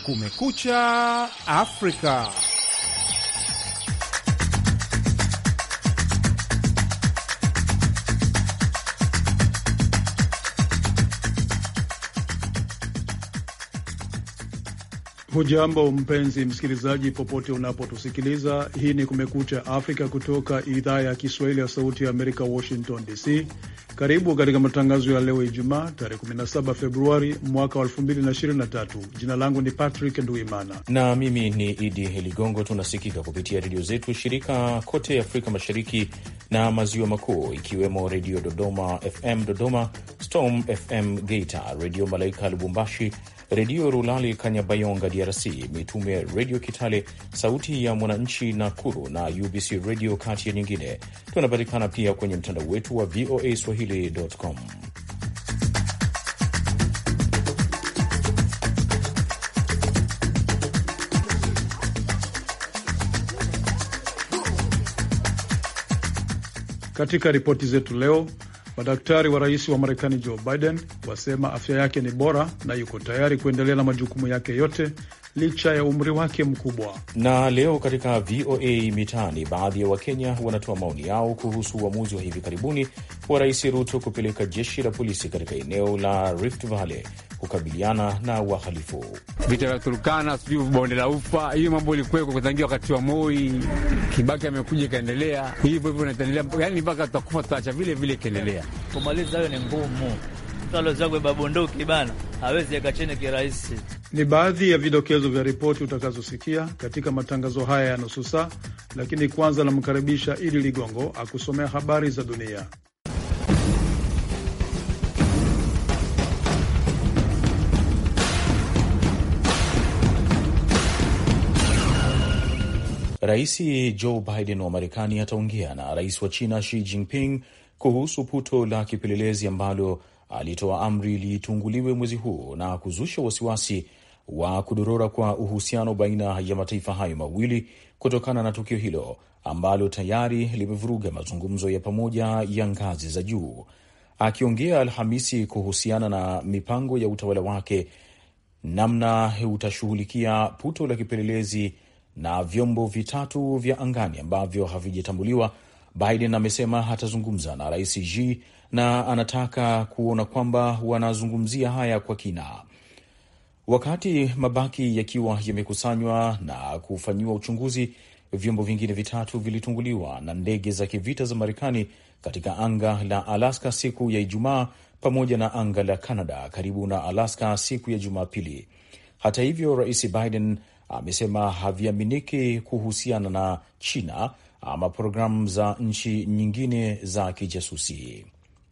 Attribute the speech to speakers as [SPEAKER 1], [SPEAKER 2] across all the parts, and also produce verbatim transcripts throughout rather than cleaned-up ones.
[SPEAKER 1] Kumekucha Afrika. Hujambo mpenzi msikilizaji, popote unapotusikiliza. Hii ni Kumekucha Afrika kutoka idhaa ya Kiswahili ya Sauti ya Amerika, Washington D C. Karibu katika matangazo ya leo Ijumaa tarehe kumi na saba Februari mwaka wa elfu mbili na ishirini na tatu. Jina langu ni Patrick Nduimana
[SPEAKER 2] na mimi ni Idi Ligongo. Tunasikika kupitia redio zetu shirika kote Afrika Mashariki na Maziwa Makuu, ikiwemo Redio Dodoma F M Dodoma, Storm F M Geita, Redio Malaika Lubumbashi, Redio Rulali Kanyabayonga D R C, Mitume Redio Kitale, Sauti ya Mwananchi Nakuru na U B C Radio, kati ya nyingine. Tunapatikana pia kwenye mtandao wetu wa V O A Swahili dot com.
[SPEAKER 1] Katika ripoti zetu leo, madaktari wa rais wa Marekani Joe Biden wasema afya yake ni bora na yuko tayari kuendelea na majukumu yake yote licha ya umri wake mkubwa.
[SPEAKER 2] Na leo katika V O A Mitaani, baadhi ya Wakenya wanatoa maoni yao kuhusu uamuzi wa hivi karibuni wa Rais Ruto kupeleka jeshi la polisi katika eneo la Rift Valley kukabiliana na wahalifu.
[SPEAKER 3] Vita vya Turkana, sijui bonde la Ufa, hiyo mambo ilikuweko kutangia wakati wa Moi. Kibaki amekuja ikaendelea hivyo hivyo, inaendelea yani mpaka tutakufa, tutaacha vile vile ikaendelea.
[SPEAKER 4] Kumaliza hayo ni ngumu. Talo zagwe babondoki bana, hawezi akachene kirahisi.
[SPEAKER 1] Ni baadhi ya vidokezo vya ripoti utakazosikia katika matangazo haya ya nusu saa, lakini kwanza namkaribisha Idi Ligongo akusomea habari za dunia.
[SPEAKER 2] Rais Joe Biden wa Marekani ataongea na rais wa China Xi Jinping kuhusu puto la kipelelezi ambalo alitoa amri litunguliwe mwezi huu na kuzusha wasiwasi wa kudorora kwa uhusiano baina ya mataifa hayo mawili kutokana na tukio hilo ambalo tayari limevuruga mazungumzo ya pamoja ya ngazi za juu. Akiongea Alhamisi kuhusiana na mipango ya utawala wake namna utashughulikia puto la kipelelezi na vyombo vitatu vya angani ambavyo havijatambuliwa, Biden amesema hatazungumza na Rais Xi na anataka kuona kwamba wanazungumzia haya kwa kina. Wakati mabaki yakiwa yamekusanywa na kufanyiwa uchunguzi, vyombo vingine vitatu vilitunguliwa na ndege za kivita za Marekani katika anga la Alaska siku ya Ijumaa pamoja na anga la Canada karibu na Alaska siku ya Jumapili. Hata hivyo, Rais Biden amesema haviaminiki kuhusiana na China ama programu za nchi nyingine za kijasusi.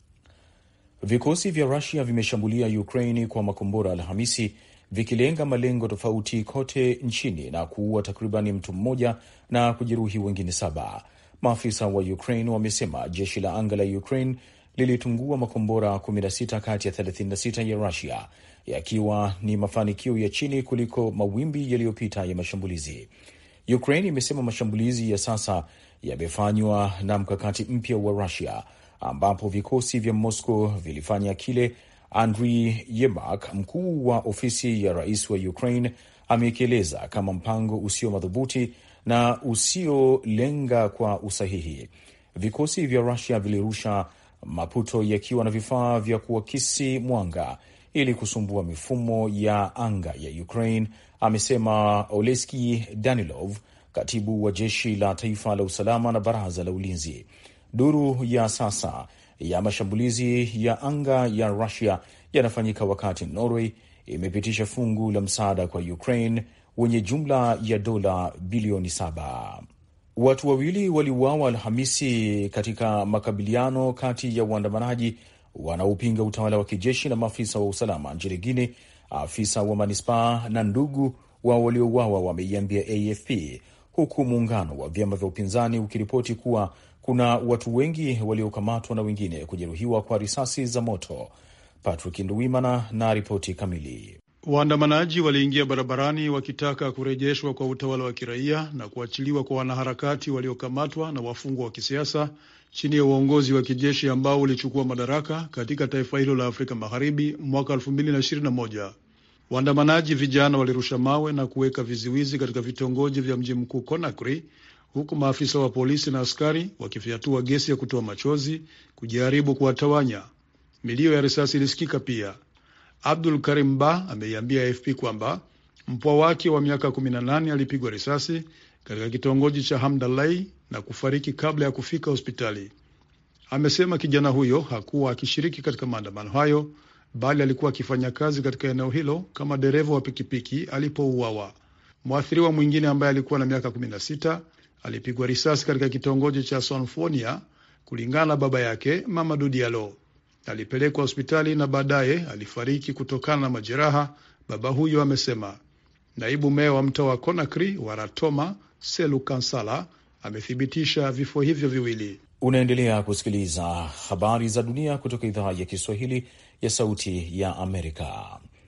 [SPEAKER 2] Vikosi vya Russia vimeshambulia Ukraine kwa makombora Alhamisi, vikilenga malengo tofauti kote nchini na kuua takribani mtu mmoja na kujeruhi wengine saba. Maafisa wa Ukraine wamesema jeshi la anga la Ukraine lilitungua makombora kumi na sita kati ya thelathini na sita ya Russia, yakiwa ni mafanikio ya chini kuliko mawimbi yaliyopita ya mashambulizi. Ukraine imesema mashambulizi ya sasa yamefanywa na mkakati mpya wa Russia, ambapo vikosi vya Moscow vilifanya kile Andriy Yermak, mkuu wa ofisi ya rais wa Ukraine, amekieleza kama mpango usio madhubuti na usiolenga kwa usahihi. Vikosi vya Russia vilirusha maputo yakiwa na vifaa vya kuakisi mwanga ili kusumbua mifumo ya anga ya Ukraine, amesema Oleski Danilov, katibu wa jeshi la taifa la usalama na baraza la ulinzi. Duru ya sasa ya mashambulizi ya anga ya Russia yanafanyika wakati Norway imepitisha fungu la msaada kwa Ukraine wenye jumla ya dola bilioni saba. Watu wawili waliuawa Alhamisi katika makabiliano kati ya waandamanaji wanaopinga utawala wa kijeshi na maafisa wa usalama nchini Guinea. Afisa wa manispaa na ndugu wa waliouawa wameiambia A F P, huku muungano wa vyama vya upinzani ukiripoti kuwa kuna watu wengi waliokamatwa na wengine kujeruhiwa kwa risasi za moto. Patrick Nduwimana na ripoti kamili.
[SPEAKER 1] Waandamanaji waliingia barabarani wakitaka kurejeshwa kwa utawala wa kiraia na kuachiliwa kwa wanaharakati waliokamatwa na wafungwa wa kisiasa chini ya uongozi wa kijeshi ambao ulichukua madaraka katika taifa hilo la Afrika Magharibi mwaka elfu mbili na ishirini na moja. Waandamanaji vijana walirusha mawe na kuweka viziwizi katika vitongoji vya mji mkuu Conakry, huku maafisa wa polisi na askari wakifyatua gesi ya kutoa machozi kujaribu kuwatawanya. Milio ya risasi ilisikika pia. Abdul Karim Ba ameiambia A F P kwamba mpwa wake wa miaka kumi na nane alipigwa risasi katika kitongoji cha Hamdallah na kufariki kabla ya kufika hospitali. Amesema kijana huyo hakuwa akishiriki katika maandamano hayo, bali alikuwa akifanya kazi katika eneo hilo kama dereva wa pikipiki alipouawa. Mwathiriwa mwingine ambaye alikuwa na miaka kumi na sita alipigwa risasi katika kitongoji cha Sonfonia. Kulingana na baba yake, Mamadou Diallo alipelekwa hospitali na baadaye alifariki kutokana na majeraha, baba huyo amesema. Naibu meya wa mtaa wa Conakry wa Ratoma, Selu Kansala, amethibitisha vifo hivyo viwili.
[SPEAKER 2] Unaendelea kusikiliza habari za dunia kutoka idhaa ya Kiswahili ya Sauti ya Amerika.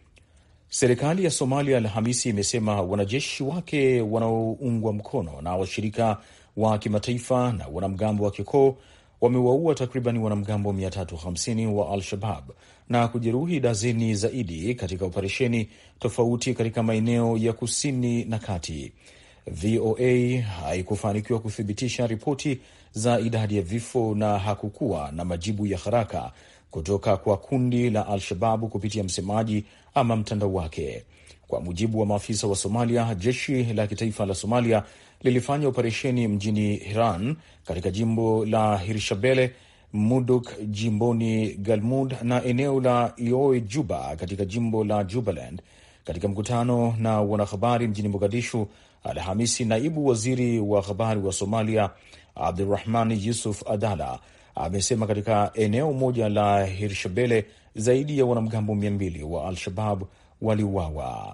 [SPEAKER 2] Serikali ya Somalia Alhamisi imesema wanajeshi wake wanaoungwa mkono na washirika wa kimataifa na wanamgambo wa kikoo wamewaua takriban wanamgambo mia tatu hamsini wa Al-Shabab na kujeruhi dazeni zaidi katika operesheni tofauti katika maeneo ya kusini na kati. V O A haikufanikiwa kuthibitisha ripoti za idadi ya vifo na hakukuwa na majibu ya haraka kutoka kwa kundi la Al-Shababu kupitia msemaji ama mtandao wake. Kwa mujibu wa maafisa wa Somalia, jeshi la kitaifa la Somalia lilifanya operesheni mjini Hiran katika jimbo la Hirshabelle, Muduk jimboni Galmud na eneo la Ioe Juba katika jimbo la Jubaland. Katika mkutano na wanahabari mjini Mogadishu Alhamisi, naibu waziri wa habari wa Somalia Abdurrahman Yusuf Adala amesema katika eneo moja la Hirshabelle zaidi ya wanamgambo mia mbili wa Al-Shabab waliuawa.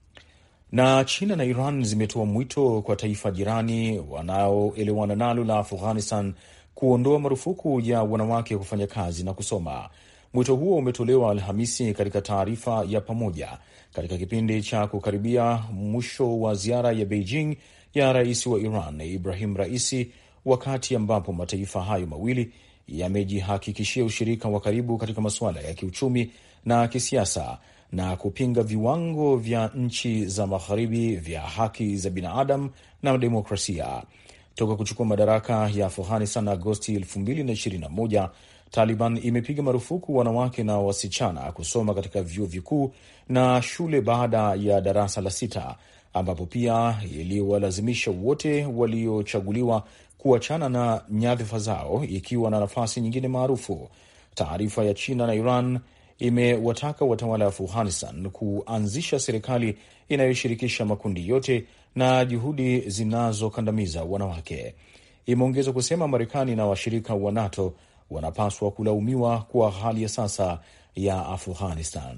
[SPEAKER 2] Na China na Iran zimetoa mwito kwa taifa jirani wanaoelewana nalo la Afghanistan kuondoa marufuku ya wanawake kufanya kazi na kusoma. Mwito huo umetolewa Alhamisi katika taarifa ya pamoja katika kipindi cha kukaribia mwisho wa ziara ya Beijing ya rais wa Iran Ibrahim Raisi, wakati ambapo mataifa hayo mawili yamejihakikishia ushirika wa karibu katika masuala ya kiuchumi na kisiasa na kupinga viwango vya nchi za magharibi vya haki za binadamu na demokrasia. Toka kuchukua madaraka ya Afghanistan Agosti elfu mbili na ishirini na moja, Taliban imepiga marufuku wanawake na wasichana kusoma katika vyuo vikuu na shule baada ya darasa la sita, ambapo pia iliwalazimisha wote waliochaguliwa kuachana na nyadhifa zao ikiwa na nafasi nyingine maarufu. Taarifa ya China na Iran imewataka watawala wa Afghanistan kuanzisha serikali inayoshirikisha makundi yote na juhudi zinazokandamiza wanawake. Imeongeza kusema Marekani na washirika wa NATO wanapaswa kulaumiwa kwa hali ya sasa ya Afghanistan.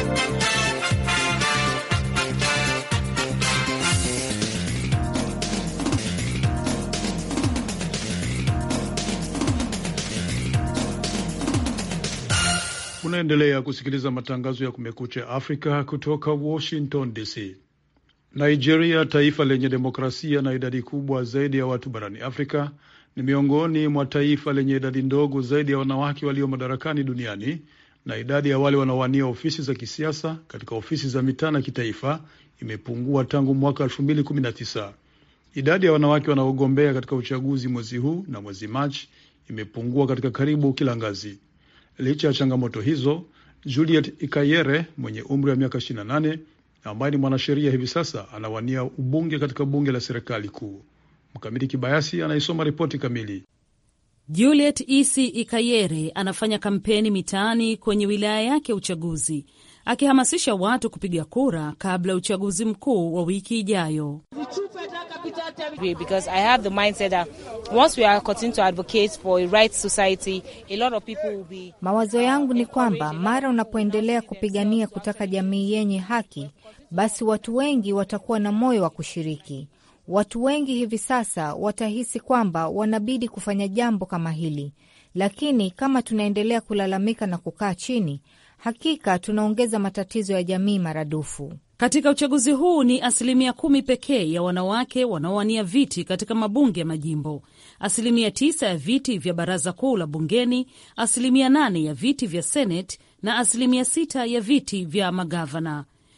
[SPEAKER 1] Unaendelea kusikiliza matangazo ya Kumekucha Afrika kutoka Washington D C. Nigeria, taifa lenye demokrasia na idadi kubwa zaidi ya watu barani Afrika, ni miongoni mwa taifa lenye idadi ndogo zaidi ya wanawake walio madarakani duniani, na idadi ya wale wanaowania ofisi za kisiasa katika ofisi za mitaa na kitaifa imepungua tangu mwaka elfu mbili kumi na tisa. Idadi ya wanawake wanaogombea katika uchaguzi mwezi huu na mwezi Machi imepungua katika karibu kila ngazi. Licha ya changamoto hizo, Juliet Ikayere mwenye umri wa miaka ishirini na nane ambaye ni mwanasheria hivi sasa anawania ubunge katika bunge la serikali kuu. Mkamiti Kibayasi anaisoma ripoti kamili.
[SPEAKER 5] Juliet Isi Ikayere anafanya kampeni mitaani kwenye wilaya yake ya uchaguzi, akihamasisha watu kupiga kura kabla ya uchaguzi mkuu wa wiki ijayo.
[SPEAKER 6] Because I have the mindset that once we are continuing to advocate for a right society, a lot of people will be...
[SPEAKER 7] Mawazo yangu ni kwamba mara unapoendelea kupigania kutaka jamii yenye haki, basi watu wengi watakuwa na moyo wa kushiriki. Watu wengi hivi sasa watahisi kwamba wanabidi kufanya jambo kama hili, lakini kama tunaendelea kulalamika na kukaa chini, hakika tunaongeza matatizo ya jamii maradufu.
[SPEAKER 5] Katika uchaguzi huu ni asilimia kumi pekee ya wanawake wanaowania viti katika mabunge ya majimbo, asilimia tisa ya viti vya baraza kuu la bungeni, asilimia nane ya viti vya seneti na asilimia sita ya viti vya magavana.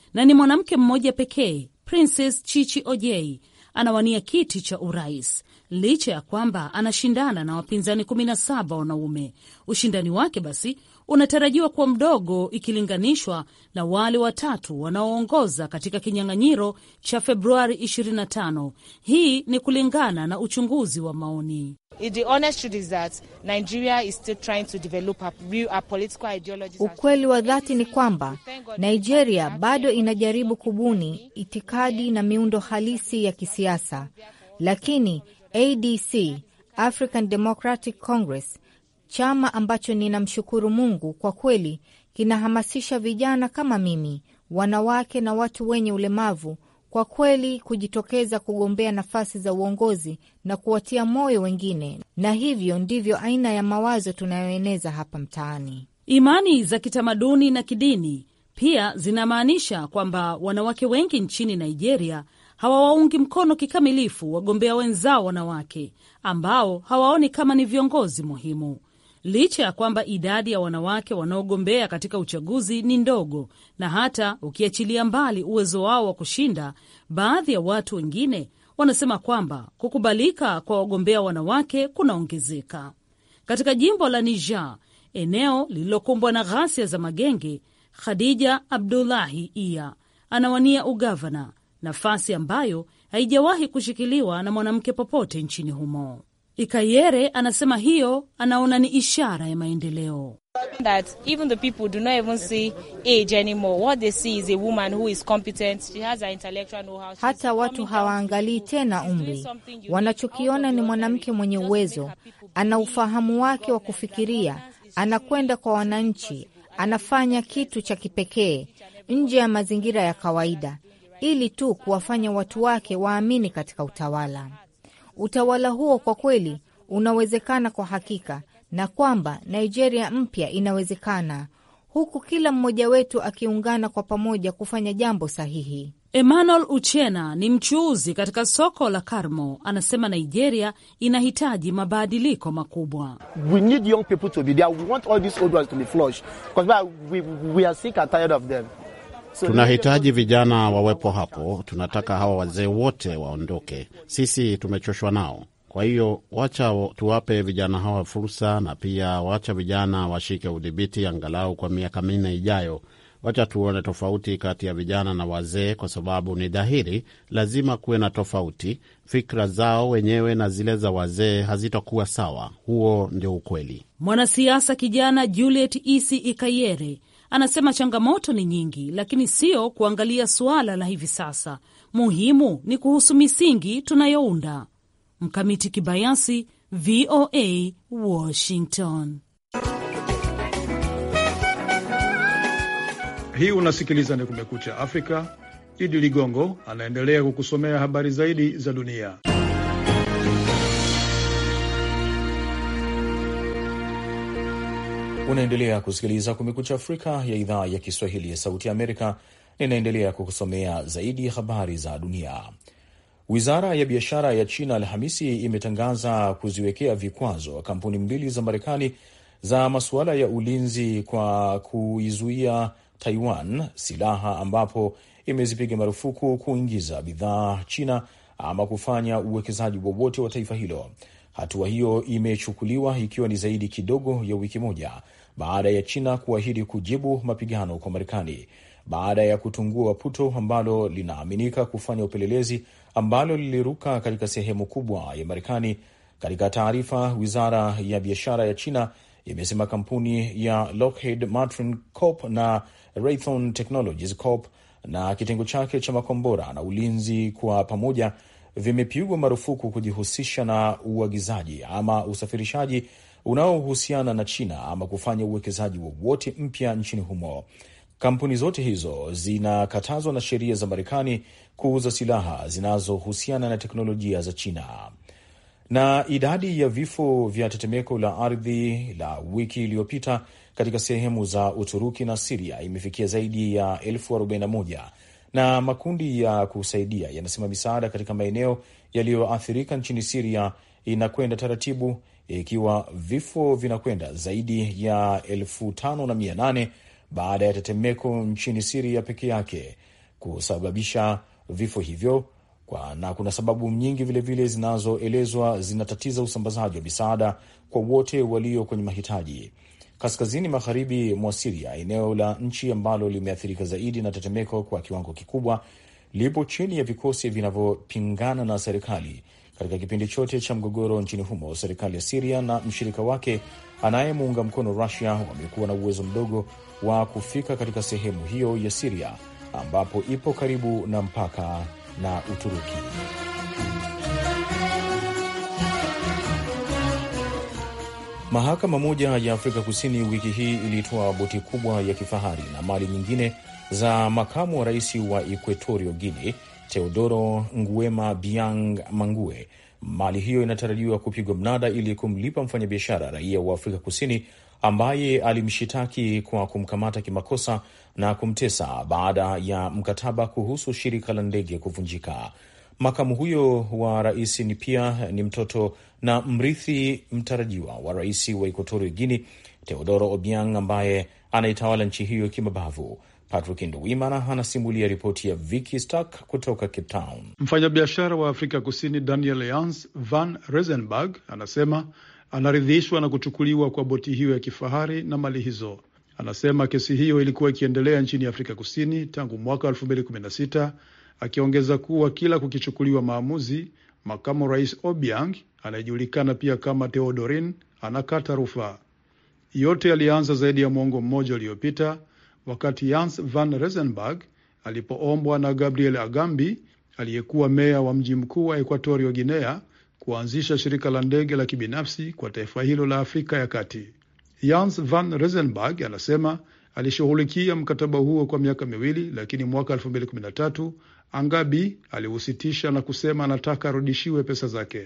[SPEAKER 5] na ni mwanamke mmoja pekee, Princess Chichi Ojei, anawania kiti cha urais licha ya kwamba anashindana na wapinzani kumi na saba wanaume. Ushindani wake basi unatarajiwa kuwa mdogo ikilinganishwa na wale watatu wanaoongoza katika kinyang'anyiro cha Februari ishirini na tano. Hii ni kulingana na uchunguzi wa maoni.
[SPEAKER 7] Ukweli wa dhati ni kwamba Nigeria bado inajaribu kubuni itikadi na miundo halisi ya kisiasa, lakini A D C, African Democratic Congress, chama ambacho ninamshukuru Mungu kwa kweli kinahamasisha vijana kama mimi, wanawake na watu wenye ulemavu kwa kweli kujitokeza kugombea nafasi za uongozi na kuwatia moyo wengine, na hivyo ndivyo aina ya mawazo tunayoeneza hapa mtaani.
[SPEAKER 5] Imani za kitamaduni na kidini pia zinamaanisha kwamba wanawake wengi nchini Nigeria hawawaungi mkono kikamilifu wagombea wenzao wanawake ambao hawaoni kama ni viongozi muhimu. Licha ya kwamba idadi ya wanawake wanaogombea katika uchaguzi ni ndogo, na hata ukiachilia mbali uwezo wao wa kushinda, baadhi ya watu wengine wanasema kwamba kukubalika kwa wagombea wanawake kunaongezeka. Katika jimbo la Niger, eneo lililokumbwa na ghasia za magenge, Khadija Abdullahi Iya anawania ugavana, nafasi ambayo haijawahi kushikiliwa na mwanamke popote nchini humo. Ikayere anasema hiyo anaona ni ishara ya maendeleo.
[SPEAKER 6] That even the people do not even see age anymore. What they see is a woman who is competent. She has an intellectual know-how.
[SPEAKER 7] Hata watu hawaangalii tena umri. Wanachokiona ni mwanamke mwenye uwezo, ana ufahamu wake wa kufikiria, anakwenda kwa wananchi, anafanya kitu cha kipekee nje ya mazingira ya kawaida, ili tu kuwafanya watu wake waamini katika utawala. Utawala huo kwa kweli unawezekana kwa hakika, na kwamba Nigeria mpya inawezekana, huku kila mmoja wetu akiungana kwa pamoja kufanya jambo sahihi.
[SPEAKER 5] Emmanuel Uchena ni mchuuzi katika soko la Karmo. Anasema Nigeria inahitaji mabadiliko makubwa.
[SPEAKER 8] We need young people to be there. We want all these old ones to be flushed because we, we are sick and tired of them. So
[SPEAKER 9] tunahitaji vijana wawepo hapo. Tunataka hawa wazee wote waondoke. Sisi tumechoshwa nao. Kwa hiyo wacha tuwape vijana hawa fursa, na pia wacha vijana washike udhibiti angalau kwa miaka minne ijayo. Wacha tuone tofauti kati ya vijana na wazee, kwa sababu ni dhahiri lazima kuwe na tofauti. Fikra zao wenyewe na zile za wazee hazitakuwa sawa. Huo ndio ukweli.
[SPEAKER 5] Mwanasiasa kijana Juliet Isi Ikayere anasema changamoto ni nyingi, lakini sio kuangalia suala la hivi sasa. Muhimu ni kuhusu misingi tunayounda. Mkamiti Kibayasi, V O A, Washington.
[SPEAKER 1] Hii unasikiliza ni Kumekucha Afrika. Idi Ligongo anaendelea kukusomea habari zaidi za dunia.
[SPEAKER 2] Unaendelea kusikiliza Kumekucha Afrika ya idhaa ya Kiswahili ya Sauti ya Amerika. Ninaendelea kukusomea zaidi habari za dunia. Wizara ya biashara ya China Alhamisi imetangaza kuziwekea vikwazo kampuni mbili za Marekani za masuala ya ulinzi kwa kuizuia Taiwan silaha, ambapo imezipiga marufuku kuingiza bidhaa China ama kufanya uwekezaji wowote wa taifa hilo. Hatua hiyo imechukuliwa ikiwa ni zaidi kidogo ya wiki moja baada ya China kuahidi kujibu mapigano kwa Marekani baada ya kutungua puto ambalo linaaminika kufanya upelelezi ambalo liliruka katika sehemu kubwa ya Marekani. Katika taarifa, wizara ya biashara ya China imesema kampuni ya Lockheed Martin Corp na Raytheon Technologies Corp na kitengo chake cha makombora na ulinzi kwa pamoja vimepigwa marufuku kujihusisha na uagizaji ama usafirishaji unaohusiana na China ama kufanya uwekezaji wowote mpya nchini humo. Kampuni zote hizo zinakatazwa na sheria za Marekani kuuza silaha zinazohusiana na teknolojia za China. Na idadi ya vifo vya tetemeko la ardhi la wiki iliyopita katika sehemu za Uturuki na Siria imefikia zaidi ya elfu arobaini na moja, na makundi ya kusaidia yanasema misaada katika maeneo yaliyoathirika nchini Siria inakwenda taratibu, ikiwa vifo vinakwenda zaidi ya elfu tano na mia nane baada ya tetemeko nchini Siria peke yake. kusababisha vifo hivyo kwa, na kuna sababu nyingi vilevile zinazoelezwa zinatatiza usambazaji wa misaada kwa wote walio kwenye mahitaji. Kaskazini magharibi mwa Siria, eneo la nchi ambalo limeathirika zaidi na tetemeko kwa kiwango kikubwa, lipo chini ya vikosi vinavyopingana na serikali. Katika kipindi chote cha mgogoro nchini humo, serikali ya Siria na mshirika wake anayemuunga mkono Russia wamekuwa na uwezo mdogo wa kufika katika sehemu hiyo ya Siria ambapo ipo karibu na mpaka na Uturuki. Mahakama moja ya Afrika Kusini wiki hii ilitoa boti kubwa ya kifahari na mali nyingine za makamu wa rais wa Equatorial Guinea, Teodoro Nguema Biang Mangue. Mali hiyo inatarajiwa kupigwa mnada ili kumlipa mfanyabiashara raia wa Afrika Kusini ambaye alimshitaki kwa kumkamata kimakosa na kumtesa baada ya mkataba kuhusu shirika la ndege kuvunjika. Makamu huyo wa rais ni pia ni mtoto na mrithi mtarajiwa wa rais wa Equatorial Guinea, Teodoro Obiang, ambaye anaitawala nchi hiyo kimabavu. Patrick Nduwimana anasimulia ripoti ya Vicky Stark kutoka Cape Town.
[SPEAKER 1] Mfanyabiashara wa Afrika Kusini Daniel Jans van Rezenburg anasema anaridhishwa na kuchukuliwa kwa boti hiyo ya kifahari na mali hizo. Anasema kesi hiyo ilikuwa ikiendelea nchini Afrika Kusini tangu mwaka elfu mbili kumi na sita, akiongeza kuwa kila kukichukuliwa maamuzi, makamu rais Obiang anayejulikana pia kama Theodorin anakata rufaa. Yote yalianza zaidi ya mwongo mmoja uliopita wakati Jans van Rezenburg alipoombwa na Gabriel Agambi aliyekuwa meya wa mji mkuu wa Equatorial Guinea kuanzisha shirika la ndege la kibinafsi kwa taifa hilo la Afrika ya Kati. Jans van Rezenburg anasema alishughulikia mkataba huo kwa miaka miwili, lakini mwaka elfu mbili kumi na tatu Angabi aliusitisha na kusema anataka arudishiwe pesa zake.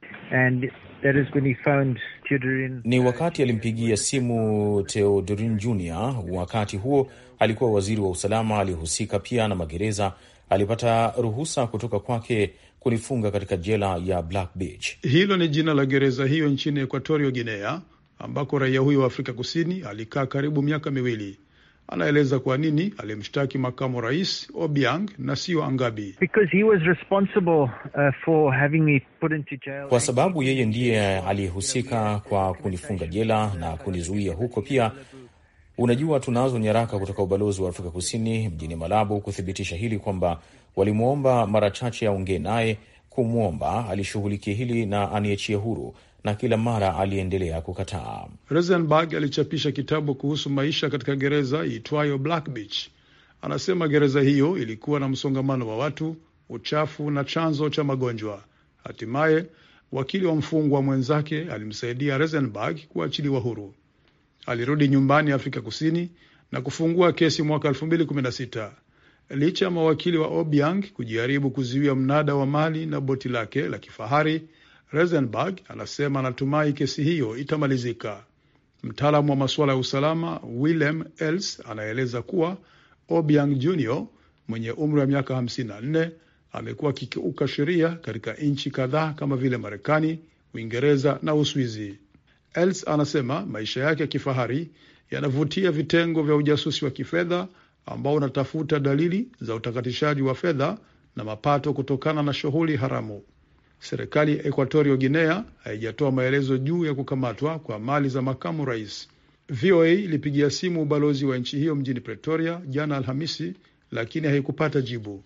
[SPEAKER 10] And that is when he found Theodorin.
[SPEAKER 2] Ni wakati alimpigia simu Theodorin Junior Wakati huo alikuwa waziri wa usalama, alihusika pia na magereza. Alipata ruhusa kutoka kwake kunifunga katika jela ya Black Beach.
[SPEAKER 1] Hilo ni jina la gereza hiyo nchini Equatorial Guinea ambako raia huyo wa Afrika Kusini alikaa karibu miaka miwili. Anaeleza kwa nini alimshtaki makamu rais Obiang na sio Angabi.
[SPEAKER 10] Because he was responsible uh, for having me put into jail.
[SPEAKER 2] Kwa sababu yeye ndiye aliyehusika kwa kunifunga jela na kunizuia huko pia. Unajua, tunazo nyaraka kutoka ubalozi wa Afrika Kusini mjini Malabo kuthibitisha hili, kwamba walimwomba mara chache aongee naye, kumwomba alishughulikia hili na aniachie huru, na kila mara aliendelea kukataa.
[SPEAKER 1] Rosenberg alichapisha kitabu kuhusu maisha katika gereza iitwayo Black Beach. Anasema gereza hiyo ilikuwa na msongamano wa watu, uchafu na chanzo cha magonjwa. Hatimaye wakili wa mfungwa mwenzake alimsaidia Rosenberg kuachiliwa huru. Alirudi nyumbani Afrika Kusini na kufungua kesi mwaka elfu mbili kumi na sita. Licha ya mawakili wa Obiang kujaribu kuzuia mnada wa mali na boti lake la kifahari, Rosenberg anasema anatumai kesi hiyo itamalizika. Mtaalamu wa masuala ya usalama Willem Els anaeleza kuwa Obiang Junior mwenye umri wa miaka hamsini na nne amekuwa akikiuka sheria katika nchi kadhaa kama vile Marekani, Uingereza na Uswizi. Els anasema maisha yake ya kifahari yanavutia vitengo vya ujasusi wa kifedha ambao unatafuta dalili za utakatishaji wa fedha na mapato kutokana na shughuli haramu. Serikali ya Equatorial Guinea haijatoa maelezo juu ya kukamatwa kwa mali za makamu rais. V O A ilipigia simu ubalozi wa nchi hiyo mjini Pretoria jana Alhamisi, lakini haikupata jibu.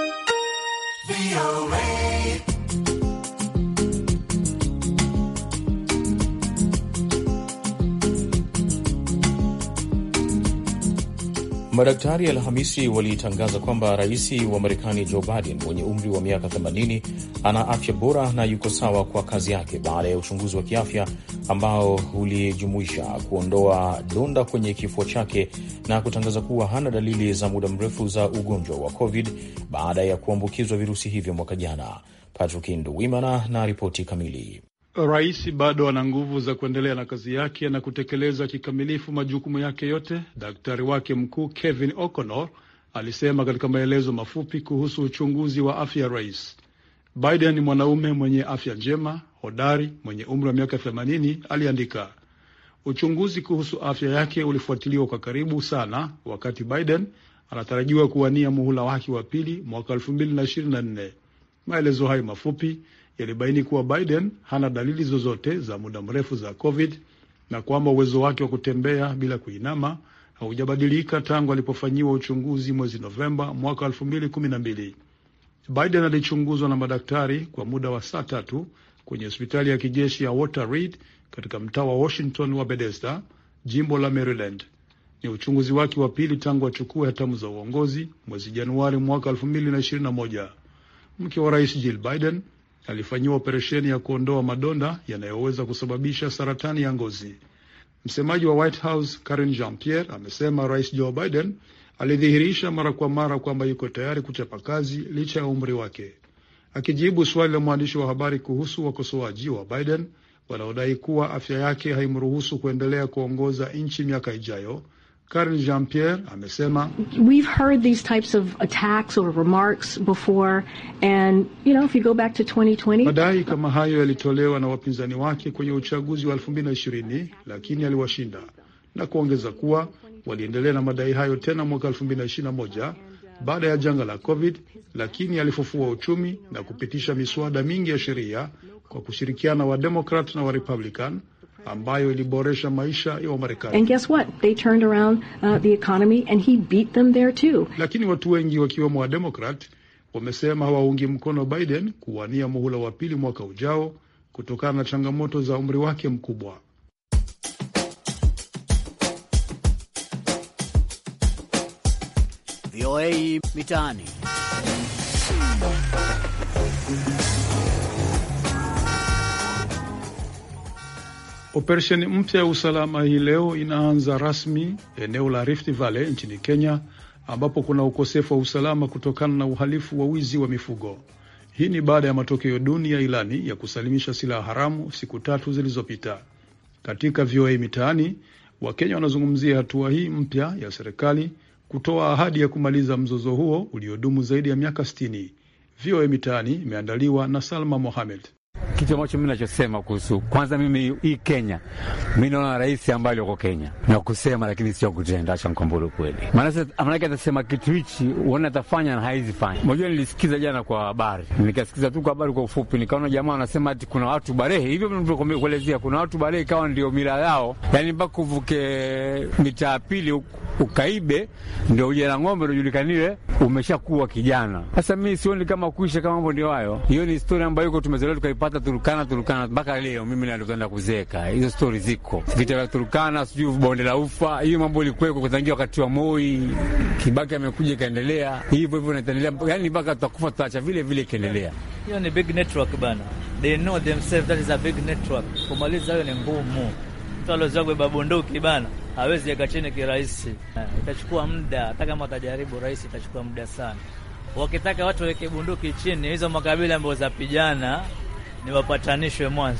[SPEAKER 1] V O A.
[SPEAKER 2] Madaktari Alhamisi walitangaza kwamba rais wa Marekani Joe Biden mwenye umri wa miaka themanini ana afya bora na yuko sawa kwa kazi yake baada ya uchunguzi wa kiafya ambao ulijumuisha kuondoa donda kwenye kifua chake na kutangaza kuwa hana dalili za muda mrefu za ugonjwa wa COVID baada ya kuambukizwa virusi hivyo mwaka jana. Patrick Nduwimana na ripoti kamili.
[SPEAKER 1] Rais bado ana nguvu za kuendelea na kazi yake na kutekeleza kikamilifu majukumu yake yote, daktari wake mkuu Kevin O'Connor alisema katika maelezo mafupi kuhusu uchunguzi wa afya ya rais. Biden ni mwanaume mwenye afya njema, hodari, mwenye umri wa miaka themanini, aliandika. Uchunguzi kuhusu afya yake ulifuatiliwa kwa karibu sana wakati Biden anatarajiwa kuwania muhula wake wa pili mwaka elfu mbili na ishirini na nne. Maelezo hayo mafupi yalibaini kuwa Biden hana dalili zozote za muda mrefu za COVID na kwamba uwezo wake wa kutembea bila kuinama haujabadilika tangu alipofanyiwa uchunguzi mwezi Novemba mwaka elfu mbili kumi na mbili. Biden alichunguzwa na madaktari kwa muda wa saa tatu kwenye hospitali ya kijeshi ya Walter Reed katika mtaa wa Washington wa Bethesda, jimbo la Maryland. Ni uchunguzi wake wa pili tangu achukue hatamu za uongozi mwezi Januari mwaka elfu mbili na ishirini na moja. Mke wa rais Jill Biden alifanyiwa operesheni ya kuondoa madonda yanayoweza kusababisha saratani ya ngozi. Msemaji wa White House Karine Jean-Pierre amesema rais Joe Biden alidhihirisha mara kwa mara kwamba yuko tayari kuchapa kazi licha ya umri wake. Akijibu swali la mwandishi wa habari kuhusu wakosoaji wa Biden wanaodai kuwa afya yake haimruhusu kuendelea kuongoza nchi miaka ijayo, Karine Jean-Pierre amesema,
[SPEAKER 11] We've heard these types of attacks or remarks before, and you know, if you go back to twenty twenty,
[SPEAKER 1] madai kama hayo yalitolewa na wapinzani wake kwenye uchaguzi wa elfu mbili na ishirini, lakini aliwashinda, na kuongeza kuwa waliendelea na madai hayo tena mwaka elfu mbili na ishirini na moja baada ya janga la COVID, lakini alifufua uchumi na kupitisha miswada mingi ya sheria kwa kushirikiana wa Democrat na wa Republican ambayo iliboresha maisha ya Wamarekani.
[SPEAKER 11] And guess what? They turned around uh, the economy and he beat them there too.
[SPEAKER 1] Lakini watu wengi wakiwemo wa Democrat wamesema hawaungi mkono Biden kuwania muhula wa pili mwaka ujao kutokana na changamoto za umri wake mkubwa.
[SPEAKER 12] V O A Mitaani.
[SPEAKER 1] Operesheni mpya ya usalama hii leo inaanza rasmi eneo la Rift Valley nchini Kenya, ambapo kuna ukosefu wa usalama kutokana na uhalifu wa wizi wa mifugo. Hii ni baada ya matokeo duni ya ilani ya kusalimisha silaha haramu siku tatu zilizopita. Katika V O A Mitaani, Wakenya wanazungumzia hatua hii mpya ya serikali kutoa ahadi ya kumaliza mzozo huo uliodumu zaidi ya miaka sitini. V O A Mitaani imeandaliwa na Salma Mohamed.
[SPEAKER 3] Kitu ambacho mimi ninachosema kuhusu, kwanza mimi hii Kenya, mimi naona rais ambaye yuko Kenya na kusema lakini sio kutenda, acha mkombolo kweli. Maana maana atasema kitu hichi uone atafanya na haizi fanya. Unajua nilisikiza jana kwa habari. Nikasikiza tu kwa habari kwa ufupi, nikaona jamaa anasema ati kuna watu Barehe, hivyo nilivyokuelezea, kuna watu Barehe ikawa ndio mila yao. Yaani mpaka uvuke mitaa pili ukaibe ndio uje na ng'ombe unajulikaniwe umeshakuwa kijana. Sasa mimi sioni kama kuisha kama mambo ndio hayo. Hiyo ni story ambayo iko tumezoea tukaipata Turkana Turkana mpaka leo mimi ndio naenda kuzeka. Hizo story ziko. Vita vya Turkana, sijui bonde la ufa, hiyo mambo ilikuwa kutangia wakati wa Moi, Kibaki amekuja kaendelea. Hivyo hivyo inaendelea. Yaani mpaka tutakufa tutaacha vile vile kaendelea.
[SPEAKER 4] Hiyo ni big network bana. They know themselves that is a big network. Kumaliza hiyo ni ngumu. Mtu alozagwe babunduki bana hawezi yaka chini kirahisi. Itachukua muda, hata kama atajaribu rais itachukua muda sana. Wakitaka watu weke bunduki chini, hizo makabila ambazo zapigana ni wapatanishwe mwanzo.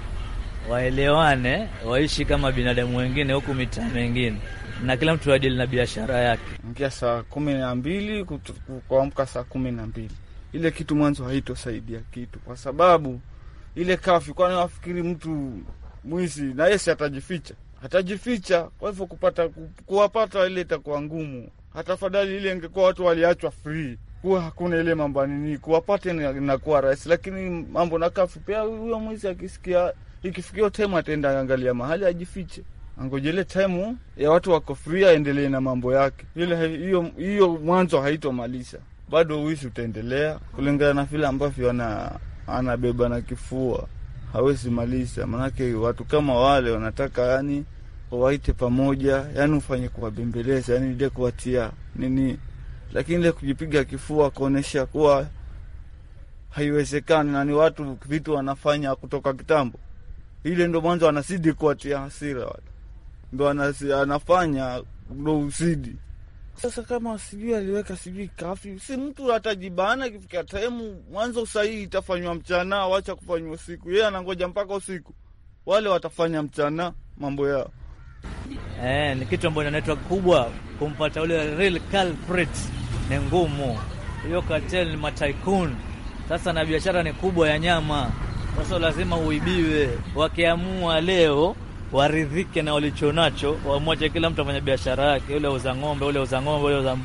[SPEAKER 4] Waelewane, waishi kama binadamu wengine huku mitaa mingine. Na kila mtu adili na biashara yake.
[SPEAKER 13] Ingia saa kumi na mbili kuamka saa kumi na mbili. Ile kitu mwanzo haitosaidia kitu kwa sababu ile kafi, kwani wafikiri mtu mwizi na yeye atajificha. Atajificha, kwa hivyo kupata kuwapata ile itakuwa ngumu. Hata fadhali ile ingekuwa watu waliachwa free. Kuwa hakuna ile mambo nini, kuwapata inakuwa rahisi, lakini mambo na kafu pia huyo mwizi akisikia ikifikia time ataenda angalia mahali ajifiche. Angojele time ya watu wako free aendelee na mambo yake. Ile hiyo hiyo mwanzo haitomalisha. Bado wizi utaendelea kulingana na vile ambavyo ana anabeba na kifua. Hawezi malisha, manake watu kama wale wanataka yani waite pamoja, yani ufanye kuwabembeleza, yani ile kuwatia nini, lakini ile kujipiga kifua kuonesha kuwa haiwezekani na ni watu vitu wanafanya kutoka kitambo. Ile ndo mwanzo anazidi kuatia hasira watu. Ndo anafanya ndo usidi. Sasa kama sijui aliweka sijui kafi, si mtu atajibana kifika time mwanzo sahihi itafanywa mchana, waacha kufanywa usiku. Yeye anangoja mpaka usiku. Wale watafanya mchana mambo yao.
[SPEAKER 4] Eh, ni kitu ambacho inaitwa kubwa kumpata ule real culprit ni ngumu. Hiyo cartel ni tycoon. Sasa na biashara ni kubwa ya nyama. Sasa lazima uibiwe. Wakiamua leo waridhike na walichonacho, wamwache kila mtu afanye biashara yake. Ule uza ng'ombe, ule uza ng'ombe, ule uza mbuzi.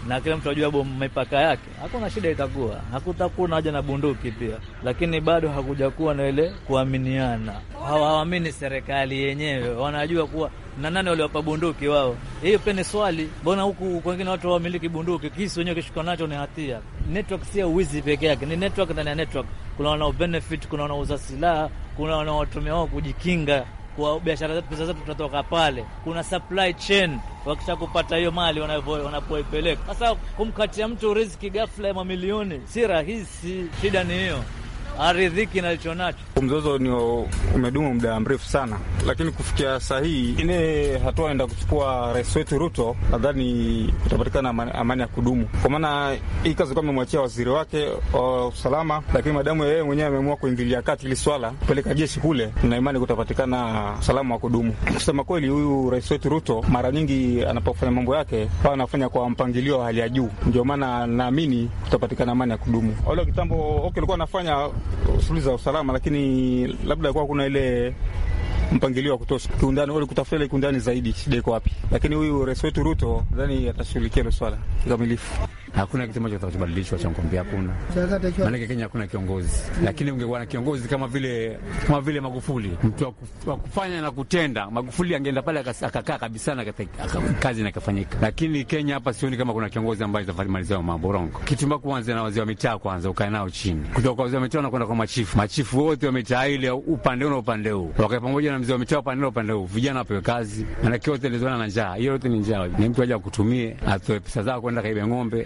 [SPEAKER 4] na kila mtu ajua bomu mipaka yake, hakuna shida itakuwa. Hakutakuwa na haja na bunduki pia. Lakini bado hakuja kuwa na ile kuaminiana. Hawaamini serikali yenyewe. Wanajua kuwa na nani waliwapa bunduki wao. Hiyo pia ni swali. Mbona huku wengine watu wamiliki bunduki, kisi wenyewe kishuka nacho ni hatia. Network si wizi peke yake, ni network ndani ya network. Kuna wanao benefit, kuna wanauza silaha, kuna wanaotumia wao kujikinga kwa biashara zetu, pesa zetu tutatoka pale. Kuna supply chain, wakisha kupata hiyo mali wanapoipeleka. Sasa kumkatia mtu riziki ghafla ya mamilioni si rahisi. Shida ni hiyo, aridhiki na alichonacho.
[SPEAKER 14] Mzozo ni umedumu muda mrefu sana, lakini kufikia saa hii ile hatua enda kuchukua Rais wetu Ruto, nadhani kutapatikana amani ya kudumu. Kwa maana hii kazi kama amemwachia waziri wake wa usalama, lakini madamu yeye mwenyewe ameamua kuingilia kati ile swala, kupeleka jeshi kule, na imani kutapatikana usalama wa kudumu. Kusema kweli, huyu Rais wetu Ruto mara nyingi anapofanya mambo yake huwa anafanya kwa mpangilio wa hali ya juu. Ndio maana naamini kutapatikana amani ya kudumu. Wale kitambo okay alikuwa anafanya shughuli za usalama, lakini labda kwa kuna ile mpangilio wa kutosha kiundani, wale kutafuta ile kiundani zaidi, shida iko wapi? Lakini huyu Rais wetu Ruto nadhani atashughulikia hilo swala kikamilifu.
[SPEAKER 3] Hakuna kitu ambacho kitabadilishwa cha kuambia, hakuna. Maana Kenya hakuna kiongozi. Lakini ungekuwa na kiongozi kama vile kama vile Magufuli, mtu wa kufanya na kutenda. Magufuli angeenda pale akakaa kabisa na kazi na kafanyika. Lakini Kenya hapa sioni kama kuna kiongozi ambaye atafanya mambo rongo. Kitu mbaya kwanza na wazee wa mitaa kwanza ukae nao chini. Kutoka kwa wazee wa mitaa na kwenda kwa machifu. Machifu wote wa mitaa ile upande na upande huu. Wakae pamoja na mzee wa mitaa upande na upande huu. Vijana wapewe kazi. Maana kiote nilizoana na njaa. Hiyo yote ni njaa. Ni mtu aje kutumie, atoe pesa zako kwenda kaibe ng'ombe.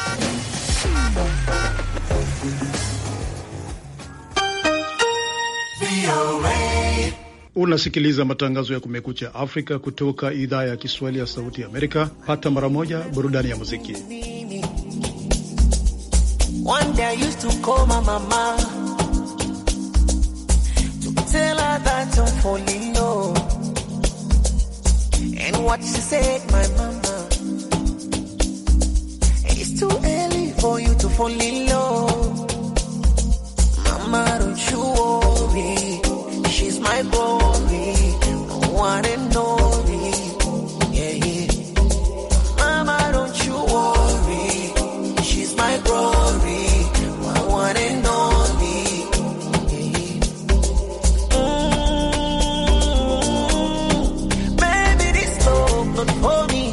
[SPEAKER 1] Unasikiliza matangazo ya Kumekucha Afrika kutoka idhaa ya Kiswahili ya Sauti ya Amerika. Pata mara moja burudani ya muziki. One day I used to call my mama to tell her that I'm falling low. And what she said, my mama, it's too early for you to fall in love. Mama, don't you worry, she's my glory, no one and only, yeah, yeah. Mama, don't you worry, she's my glory, my one and only, yeah, yeah. Mm, baby, this love not for me.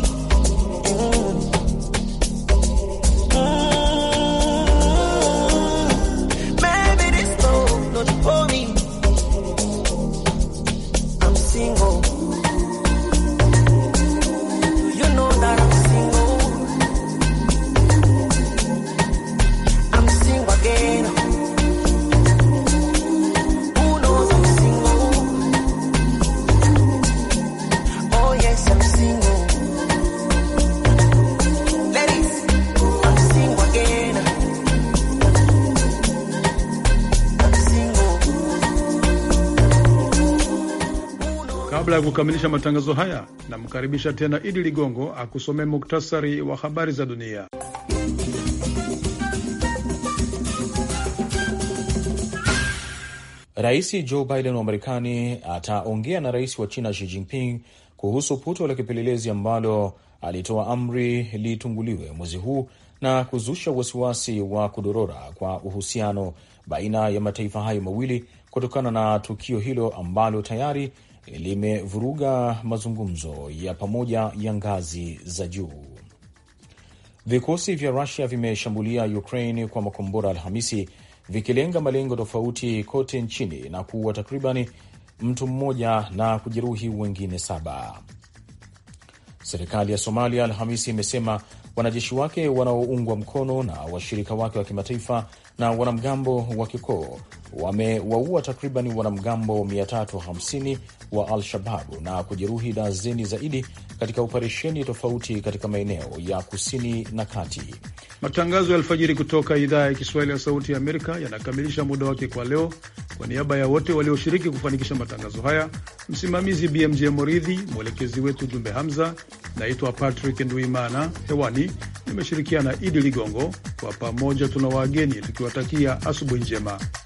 [SPEAKER 1] Kabla ya kukamilisha matangazo haya, namkaribisha tena Idi Ligongo akusomea muktasari wa habari za dunia.
[SPEAKER 2] Rais Joe Biden wa Marekani ataongea na rais wa China Xi Jinping kuhusu puto la kipelelezi ambalo alitoa amri litunguliwe mwezi huu na kuzusha wasiwasi wa kudorora kwa uhusiano baina ya mataifa hayo mawili kutokana na tukio hilo ambalo tayari limevuruga mazungumzo ya pamoja ya ngazi za juu. Vikosi vya Russia vimeshambulia Ukraine kwa makombora Alhamisi, vikilenga malengo tofauti kote nchini na kuua takribani mtu mmoja na kujeruhi wengine saba. Serikali ya Somalia Alhamisi imesema wanajeshi wake wanaoungwa mkono na washirika wake wa kimataifa na wanamgambo wa kikoo wamewaua takribani wanamgambo mia tatu hamsini wa Al-Shababu na kujeruhi dazeni zaidi katika operesheni tofauti katika maeneo ya kusini na kati.
[SPEAKER 1] Matangazo ya alfajiri kutoka idhaa ya Kiswahili ya Sauti ya Amerika yanakamilisha muda wake kwa leo. Kwa niaba ya wote walioshiriki kufanikisha matangazo haya, msimamizi B M J Moridhi, mwelekezi wetu Jumbe Hamza, naitwa Patrick Nduimana. Hewani nimeshirikiana Idi Ligongo. Kwa pamoja tuna wageni tukiwatakia asubuhi njema.